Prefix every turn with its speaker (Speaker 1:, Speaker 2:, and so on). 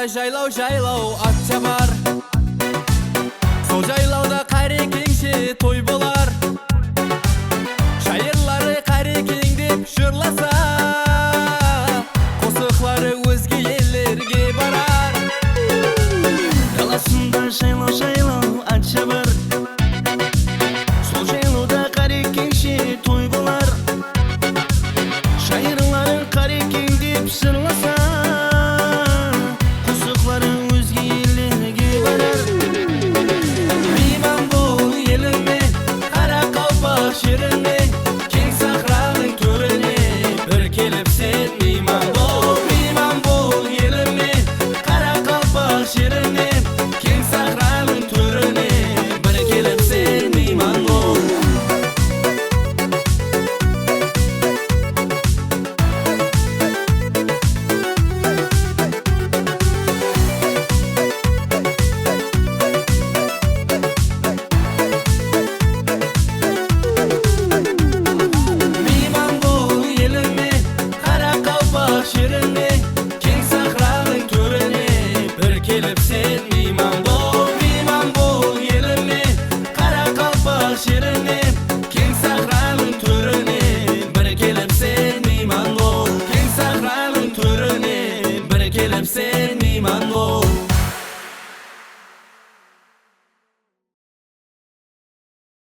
Speaker 1: жайлау атша бар. Сол жайлауда қарекеңше той болар. Шайырлары қарекең деп жырласа, қосықлары өзге елерге барар.
Speaker 2: Даласында жайлау атша бар. Сол жайлауда қарекеңше той болар. Шайырлары қарекең деп жырласа, қосықлары өзге елерге барар.
Speaker 1: Мейман бол еліңе, Қарақалпақ жеріне, кең сахраның төріне бір келіп сен мейман бол. Мейман бол еліңе, Қарақалпақ жеріне, кең сахраның төріне бір келіп сен мейман бол. Мейман бол еліңе, Қарақалпақ жеріне,